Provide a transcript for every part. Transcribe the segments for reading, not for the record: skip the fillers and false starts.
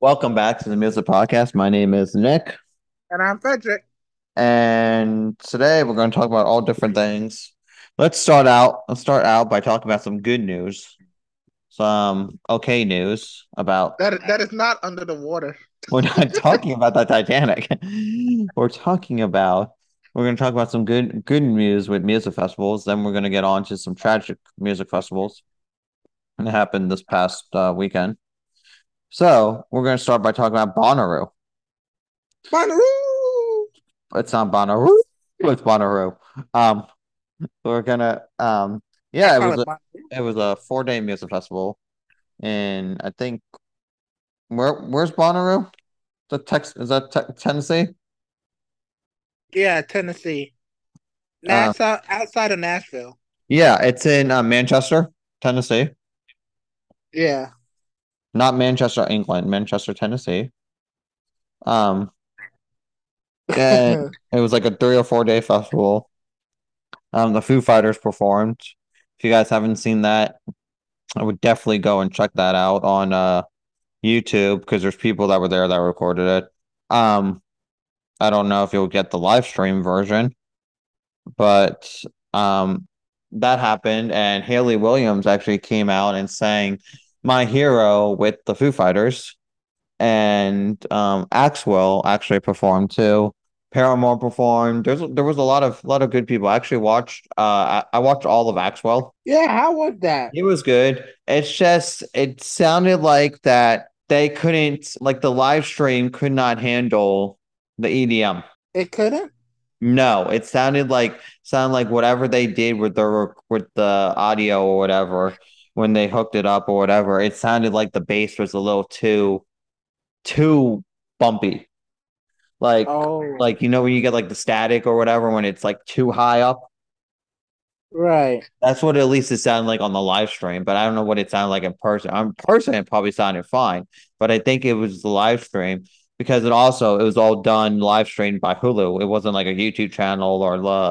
Welcome back to the Music Podcast. My name is Nick, And I'm Frederick. and today we're going to talk about all different things. Let's start out by talking about some good news, some okay news about. That is not under the water. We're not talking about the Titanic. We're talking about. We're going to talk about some good news with music festivals. Then we're going to get on to some tragic music festivals that happened this past weekend. So we're going to start by talking about Bonnaroo. Bonnaroo! It's not Bonnaroo. It's Bonnaroo. Um, we're gonna I yeah, call it Bonnaroo. it was a 4-day music festival, and I think where's Bonnaroo? The Tex is that Tennessee? Yeah, Tennessee. Uh, Nassau, outside of Nashville. yeah, it's in Manchester, Tennessee, Yeah. not Manchester, England, Manchester, Tennessee. Um, and it was like a 3 or 4 day festival. The Foo Fighters performed. If you guys haven't seen that, I would definitely go and check that out on YouTube because there's people that were there that recorded it. Um, I don't know if you'll get the live stream version, but um, that happened, and Haley Williams actually came out and sang "My Hero" with the Foo Fighters, and Axwell actually performed too. Paramore performed. There was a lot of good people. I actually watched. I watched all of Axwell. Yeah, how was that? It was good. It's just it sounded like that they couldn't like the live stream could not handle the EDM. It couldn't? No, it sounded like whatever they did with the audio or whatever when they hooked it up or whatever. It sounded like the bass was a little too bumpy. Like Oh, like when you get like the static or whatever when it's like too high up. right. That's what at least it sounded like on the live stream, but I don't know what it sounded like in person. In person, it probably sounded fine, but I think it was the live stream because it was all done live streamed by Hulu. It wasn't like a YouTube channel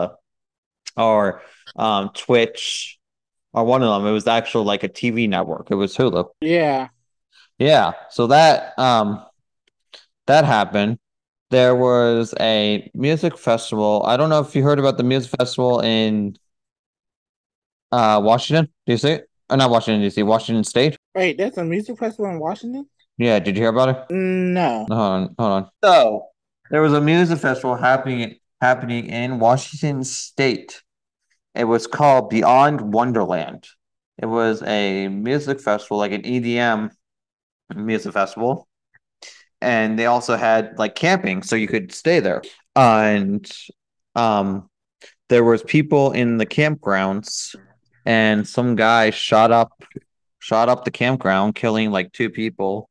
or Twitch or one of them. It was actual like a TV network. It was Hulu. Yeah. Yeah, so that happened. There was a music festival. I don't know if you heard about the music festival in Washington, D.C. Not Washington, D.C., Washington State. Wait, there's a music festival in Washington? Yeah, did you hear about it? No. No, hold on. So there was a music festival happening in Washington State. It was called Beyond Wonderland. It was a music festival, like an EDM music festival, and they also had like camping, so you could stay there. And um, there was people in the campgrounds, and some guy shot up the campground, killing like 2 people.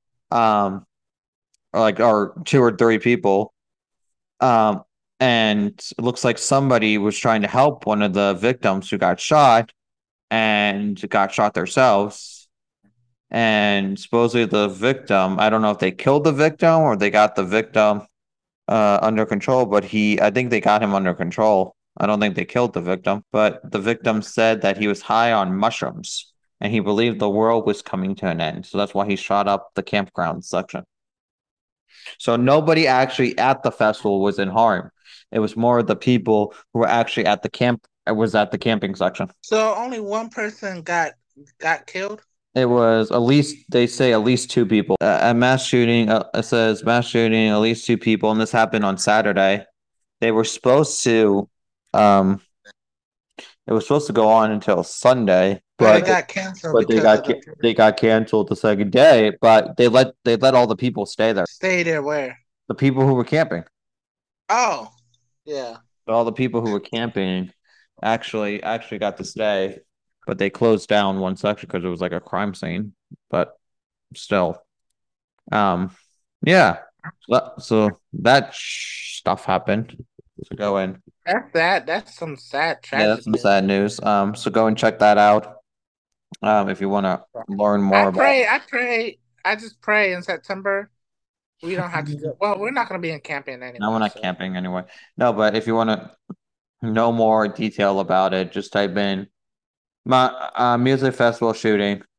Or 2 or 3 people. Um, and it looks like somebody was trying to help one of the victims who got shot and got shot themselves. And supposedly the victim, I don't know if they killed the victim or they got the victim under control, but I think they got him under control. I don't think they killed the victim, but the victim said that he was high on mushrooms and he believed the world was coming to an end. So that's why he shot up the campground section. So nobody actually at the festival was in harm. It was more the people who were actually at the camp. It was at the camping section. So only one person got killed? It was at least they say at least 2 people. A mass shooting. It says mass shooting. At least 2 people, and this happened on Saturday. They were supposed to. Um, it was supposed to go on until Sunday, But it but got canceled but because of the they got canceled the second day. But they let all the people stay there. stay there where? The people who were camping. Oh, yeah. All the people who were camping actually got to stay, but they closed down one section because it was like a crime scene. But still, um, yeah. So that stuff happened. So go in. That's sad. That's some sad, Yeah, that's tragic some news. sad news. So go and check that out. If you want to learn more about. I just pray in September we don't have to do, well, we're not going to be in camping No, we're anyway, not so. camping anyway. No, but if you want to know more detail about it, just type in my music festival shooting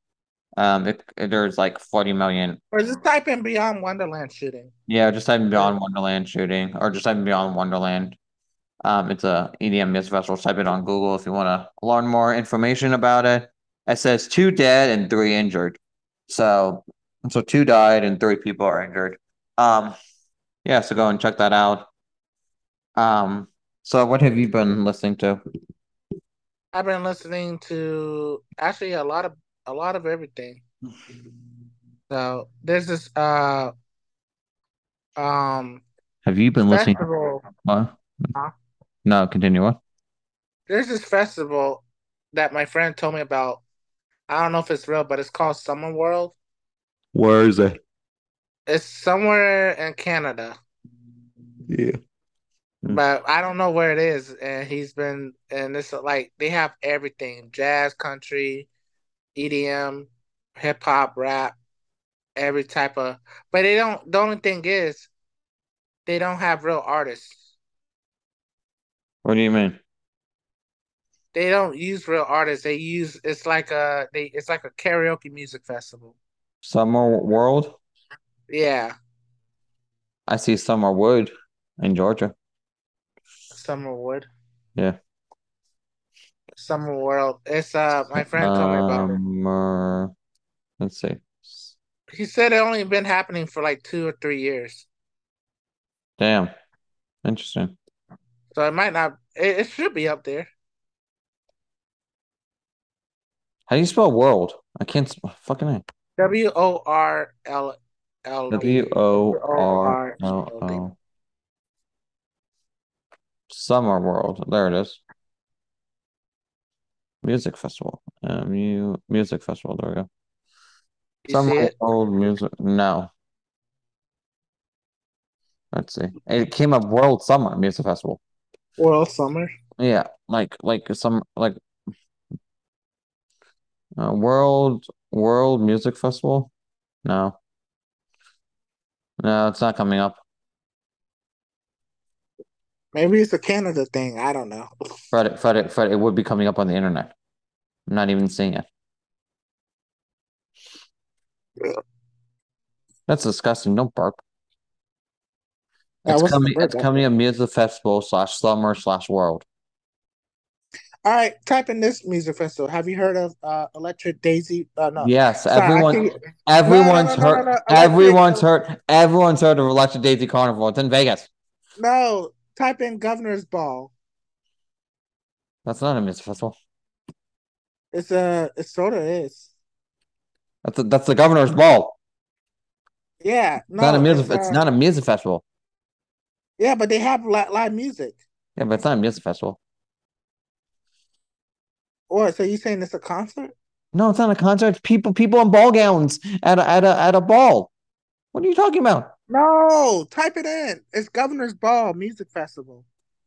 There's like 40 million. Or just type in Beyond Wonderland shooting. Yeah, just type in Or- Beyond Wonderland shooting, or just type in Beyond Wonderland. It's a EDM music festival. Type it on Google if you want to learn more information about it. It says 2 dead and 3 injured. So, so 2 died and 3 people are injured. Um, yeah, so go and check that out. So what have you been listening to? I've been listening to actually a lot of everything. So there's this um Have you been listening? festival. What? uh, No, continue. What? There's this festival that my friend told me about. I don't know if it's real, but it's called Summer World. Where is it? It's somewhere in Canada, Yeah. Mm. but I don't know where it is. And it's like they have everything: jazz, country, EDM, hip hop, rap, every type of. But they don't. The only thing is they don't have real artists. What do you mean? They don't use real artists. They use it's like a karaoke music festival. Summer World? Yeah, I see Summer Wood in Georgia. Summerwood, Yeah. Summer World. It's my friend told me about it. Summer. Let's see. He said it only been happening for like 2 or 3 years. Damn. Interesting. So it might not. It should be up there. How do you spell world? I can't fucking A. W WORLLD. O R L WORLD. O. Summer World. There it is. Music Festival. Music Festival. There we go. You see Summer it? World Music. No. Let's see. It came up World Summer Music Festival. World Summer. Yeah, like some like World Music Festival. No, no, it's not coming up. Maybe it's a Canada thing. I don't know. Fred, it would be coming up on the internet. I'm not even seeing it. That's disgusting. Don't burp. That wasn't a It's bird. coming a music festival slash summer slash world. All right, type in this music festival. Have you heard of Electric Daisy? No, Yes, sorry, I see. everyone's No, heard, no. Electric. everyone's heard of Electric Daisy Carnival. It's in Vegas. No, type in Governor's Ball. That's not a music festival. It sort of is. That's the governor's ball. Yeah, It's not a no, music. It's not a music festival. yeah, but they have live music. Yeah, but it's not a music festival. Or so you saying it's a concert? No, it's not a concert. It's people in ball gowns at a ball. What are you talking about? No, type it in. It's Governor's Ball Music Festival.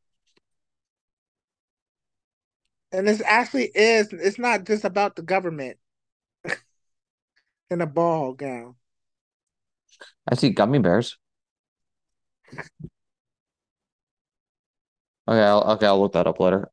And this actually is, it's not just about the government in a ball gown. I see gummy bears. I'll look that up later.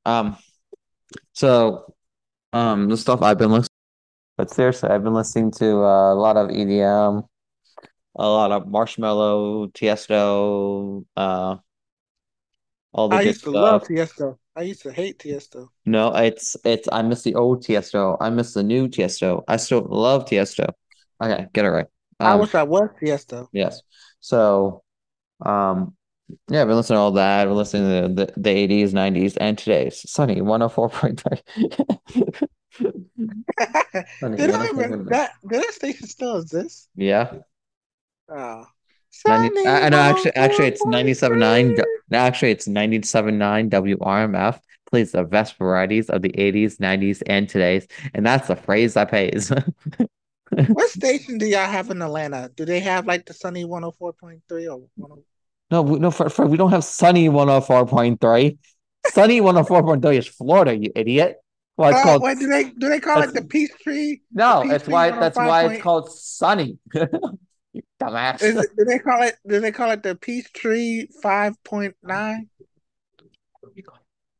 So the stuff I've been listening, but seriously, I've been listening to a lot of EDM, a lot of Marshmello, Tiesto, all the I good used to love stuff. Tiesto. I used to hate Tiesto. No, it's I miss the old Tiesto. I miss the new Tiesto. I still love Tiesto. Okay, get it right. I wish I was Tiesto. Yes. So, yeah, I've been listening to all that. I've been listening to the 80s, 90s, and today's Sunny 104.3. Sunny Did I even 104.3. did that station still exist? Yeah. Oh. 90, Sunny I know actually it's 97.9. 104.3. Actually it's 97.9 WRMF plays the best varieties of the 80s, 90s, and today's. And that's the phrase that pays. What station do y'all have in Atlanta? Do they have like the Sunny 104.3 or 10? No, we don't have Sunny 104.3. Sunny 104.3 is Florida, you idiot. Well, it's Oh, called wait, do they call it that's the Peachtree? The no, Peachtree that's 105 why it's point called Sunny. You dumbass. is it do they call it the Peachtree 5.9?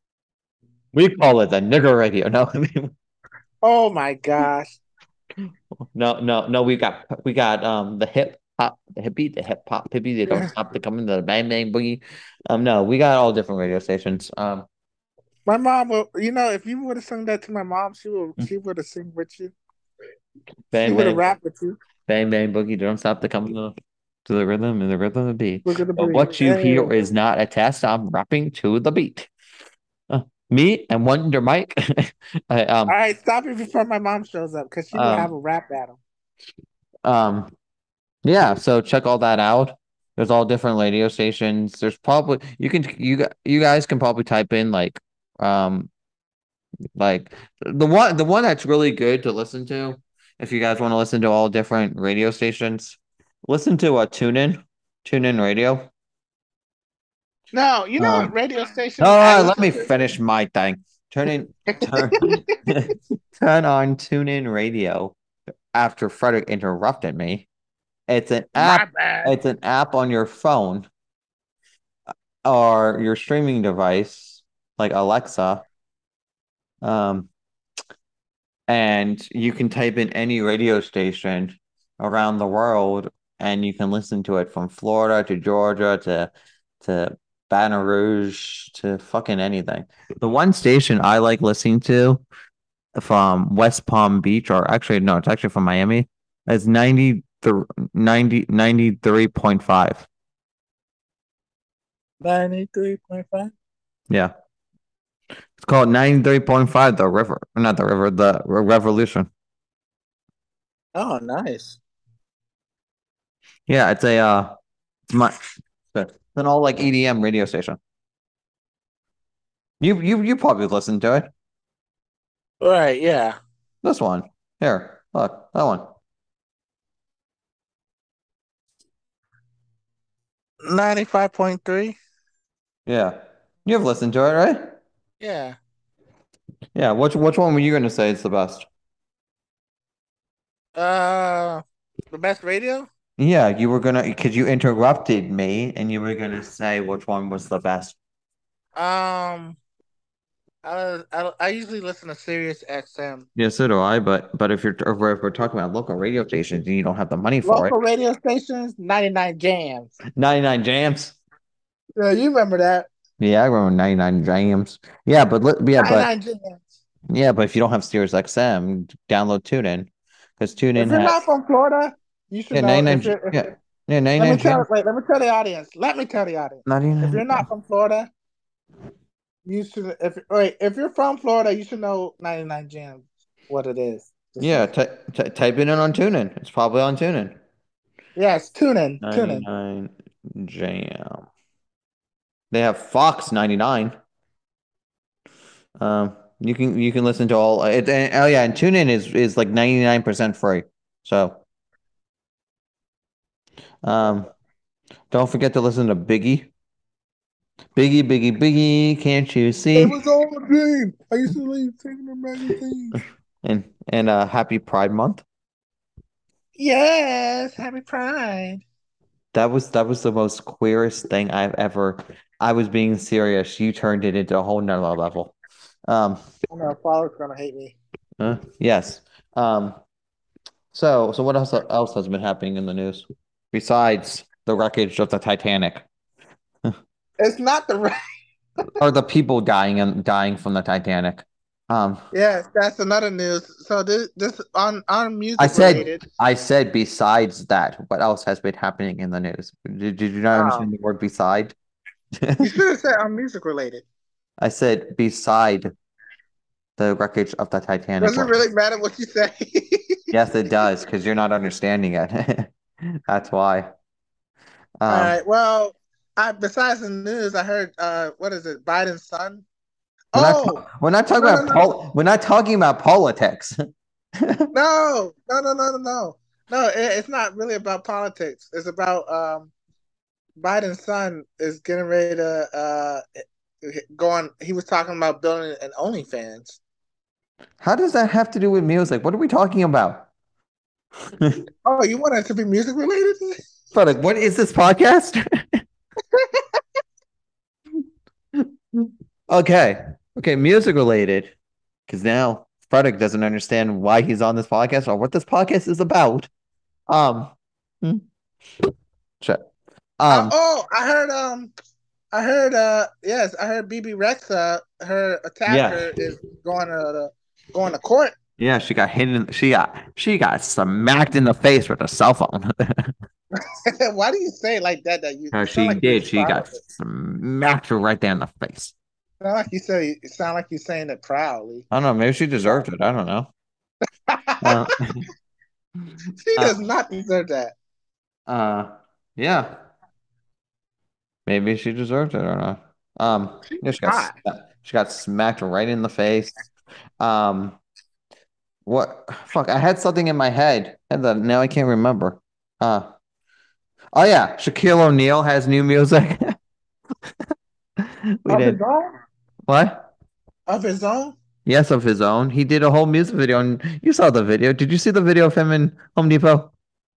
We call it the nigger radio. No, I mean, Oh my gosh. no. We got the hip hop hippie. They don't stop to come into the bang bang boogie. No, we got all different radio stations. My mom will, if you would have sung that to my mom, she would have sing with you. She Bang would have bang rapped with you. bang bang boogie. They don't stop to come to the rhythm and the rhythm of the beat. We're gonna But breathe. what you Hey. hear is not a test. I'm rapping to the beat. Me and Wonder Mike. I, All right, stop it before my mom shows up because she will have a um, rap battle. um, yeah. So check all that out. There's all different radio stations. There's probably you guys can probably type in um like the one that's really good to listen to if you guys want to listen to all different radio stations. Listen to a tune in radio. No, you know what Um, radio all station I right, let listen me to? finish my thing. Turn turn on tune in radio after Frederick interrupted me. It's an My app. bad. It's an app on your phone or your streaming device, like Alexa. Um, and you can type in any radio station around the world, and you can listen to it from Florida to Georgia to Baton Rouge to fucking anything. The one station I like listening to from West Palm Beach, or actually no, it's actually from Miami, is 93.5. 93.5. Yeah. It's called 93.5, the river. Not the river, the revolution. Oh, nice. Yeah, it's my it's an all like EDM radio station. You probably listened to it. All right, yeah. This one. Here, look, that one. 95.3. Yeah. You've listened to it, right? Yeah. Yeah, which one were you gonna say is the best? Uh, the best radio? Yeah, you were gonna because you interrupted me and you were gonna say which one was the best. Um, I usually listen to Sirius XM. Yeah, so do I, but if we're talking about local radio stations and you don't have the money for it, Local radio stations, 99 Jams. 99 Jams. Yeah, you remember that. Yeah, I remember 99 Jams. Yeah, but 99 Jams. if you don't have Sirius XM, download TuneIn because If TuneIn you're has not from Florida, you should yeah know. 99 If you're, if, yeah yeah let me 99 tell, Jams wait, let me tell the audience. Let me tell the audience. If 99 you're not from Florida, you should. If you're from Florida, you should know 99 Jams. What it is. Just yeah saying. type it in on TuneIn. It's probably on TuneIn. Yes, tune in. Tune in. 99 Jam. They have Fox 99. You can listen to all it. Oh yeah, and TuneIn is like 99% free. So um, don't forget to listen to Biggie. Biggie, Biggie, Biggie, can't you It see? was all a dream. I used to leave taking the magazines. And happy Pride Month. Yes, happy Pride. That was the most queerest thing I've ever. I was being serious. You turned it into a whole nother level. Um, I know Father's gonna hate me. yes. Um, so what else has been happening in the news besides the wreckage of the Titanic? It's not the right. Or the people dying from the Titanic? Um, Yes, that's another news. So this on I music said related. I said besides that, what else has been happening in the news? Did you not Oh, understand the word beside? you should have said on music related. I said beside the wreckage of the Titanic. Does it What? really matter what you say? Yes, it does, because you're not understanding it. That's why. All Um, right. Well, besides the news, I heard what is it? Biden's son. we're not Oh, we're not talking no, no, about no, we're not talking about politics. no, no, no, no, no, no. No, it's not really about politics. It's about Biden's son is getting ready to go on. He was talking about building an OnlyFans. How does that have to do with music? What are we talking about? Oh, you want it to be music related? But like, what is this podcast? Okay. Okay, music related. Because now Frederick doesn't understand why he's on this podcast or what this podcast is about. Um, hmm, shit. Um, I heard yes, I heard BB Rexa, her yeah, attacker is going to court. yeah. She got hit in. She got smacked in the face with a cell phone. Why do you say it like that? You sound She like you're did. She proud of got it. smacked right there in the face. Sound like you say it sound like you're saying it proudly. I don't know. Maybe she deserved it. I don't know. Uh, She uh, does not deserve that. uh, yeah. Maybe she deserved it or not. She's Yeah, not. she got smacked right in the face. Um, what? Fuck! I had something in my head, and then now I can't remember. Uh, oh yeah, Shaquille O'Neal has new music. We Of did his own? what? Of his own? Yes, of his own. He did a whole music video, and you saw the video. Did you see the video of him in Home Depot?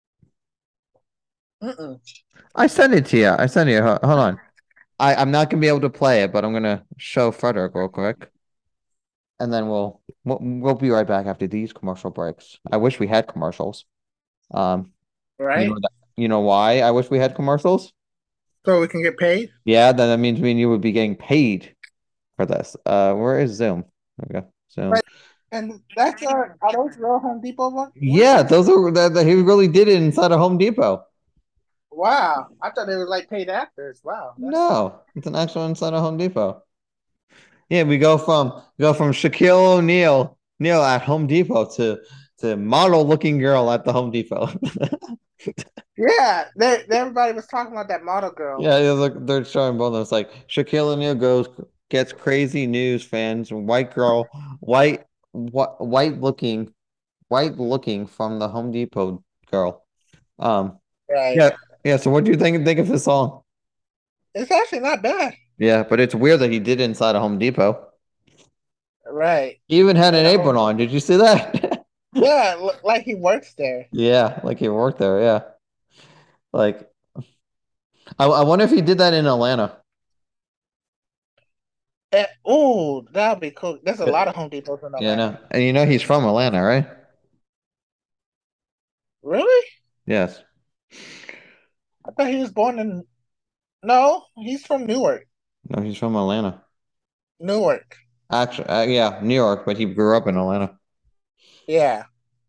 Mm-mm. I sent it to you. I sent it. Hold on. I'm not gonna be able to play it, but I'm gonna show Frederick real quick, and then we'll be right back after these commercial breaks. I wish we had commercials. Um, you know Right? that, you know why I wish we had commercials? So we can get paid? Yeah, then that means me and you would be getting paid for this. Where is Zoom? Okay, Zoom. Right. And that's are those real Home Depot Yeah, workers? those are that he really did it inside a Home Depot. Wow. I thought they were like paid actors. Wow. That's No, it's an actual inside a Home Depot. Yeah, we go from Shaquille O'Neal at Home Depot to model looking girl at the Home Depot. yeah. Everybody was talking about that model girl. Yeah, look, they're showing both of them. It's like Shaquille O'Neal gets crazy news fans, white girl, white looking from the Home Depot girl. Um, Right. yeah, yeah. So what do you think of his song? It's actually not bad. Yeah, but it's weird that he did it inside a Home Depot. Right. He even had an And apron on. Did you see that? yeah, like he works there. Yeah, like he worked there. Yeah, like I wonder if he did that in Atlanta. Oh, that'd be cool. There's a Yeah, lot of Home Depots in yeah, Atlanta. no, and he's from Atlanta, right? Really? Yes. I thought he was born in. No, he's from Newark. No, he's from Atlanta. Newark. Actually, yeah, New York, but he grew up in Atlanta. Yeah.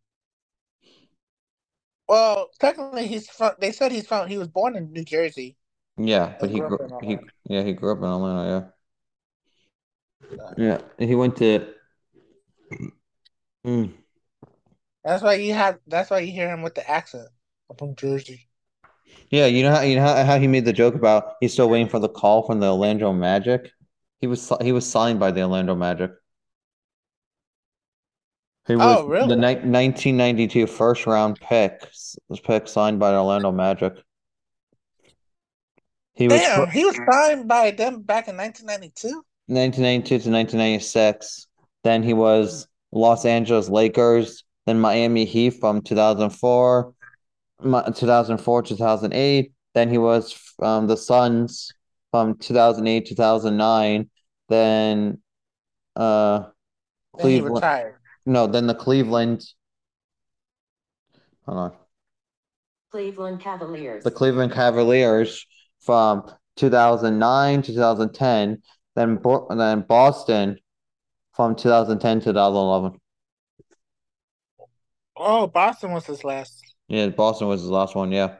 Well, technically, he's from. They said he's from. He was born in New Jersey Yeah, but and grew up in Atlanta. he grew up in Atlanta. So, Yeah, yeah. He went to. Mm. that's why you have. That's why you hear him with the accent. I'm from Jersey. Yeah, you know how he made the joke about he's still waiting for the call from the Orlando Magic. He was signed by the Orlando Magic. He was Oh, the really? 1992 first round pick signed by the Orlando Magic. He was Damn, he was signed by them back in 1992. 1992 to 1996. Then he was Los Angeles Lakers, then Miami Heat from 2004, 2004 2008. Then he was the Suns from 2008 2009. Then uh Then he Cleveland. retired. No, then the Cleveland. Hold on. Cleveland Cavaliers. The Cleveland Cavaliers from 2009 to 2010. Then Boston from 2010 to 2011. Oh, Boston was his last. Yeah, Boston was his last one. Yeah,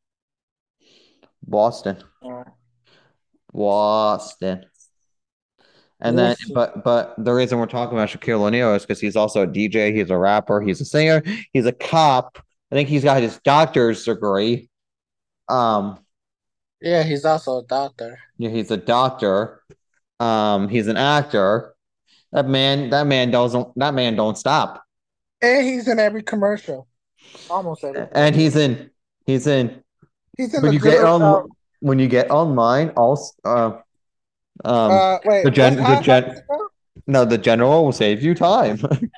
Boston, Uh, Boston. And we'll then, see. but the reason we're talking about Shaquille O'Neal is because he's also a DJ, he's a rapper, he's a singer, he's a cop. I think he's got his doctor's degree. Um, Yeah, he's also a doctor. yeah, he's a doctor. He's an actor. That man don't stop. And he's in every commercial. Almost every And commercial. he's in He's in when the you get general. on when you get online, also Wait, the what's gen the how gen does it go? no, the general will save you time.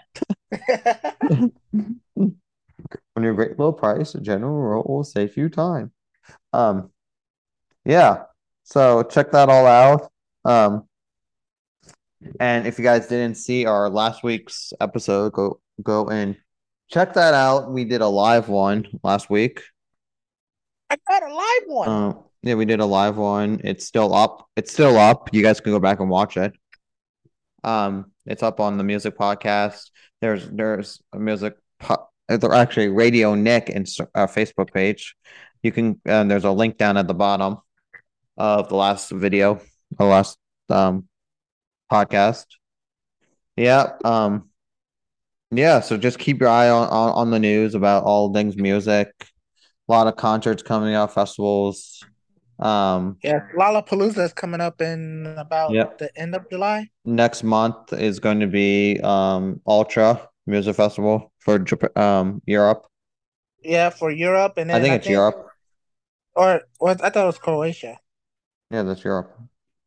When you're great low price, the general will save you time. Um, yeah. So check that all out. Um, And if you guys didn't see our last week's episode, go and check that out. We did a live one last week. I got a live one. Yeah, we did a live one. It's still up. It's still up. You guys can go back and watch it. It's up on the music podcast. There's a actually Radio Nick and Facebook page. You can there's a link down at the bottom of the last video, the last podcast. Yeah. Yeah. So just keep your eye on the news about all things music. A lot of concerts coming out, festivals. Yeah, Lollapalooza is coming up in about Yep. the end of July. Next month is going to be Ultra Music Festival for Europe. Yeah, for Europe, and then I think it's Europe. Or what? I thought it was Croatia. Yeah, that's Europe.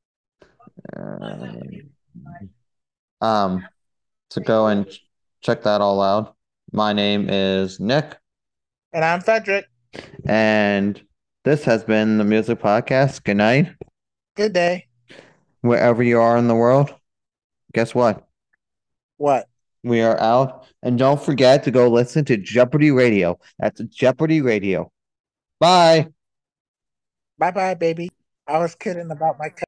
So go and check that all out. My name is Nick. And I'm Frederick. And this has been the Music Podcast. Good night. Good day. Wherever you are in the world, guess what? What? We are out. And don't forget to go listen to Jeopardy Radio. That's Jeopardy Radio. Bye. Bye-bye, baby. I was kidding about my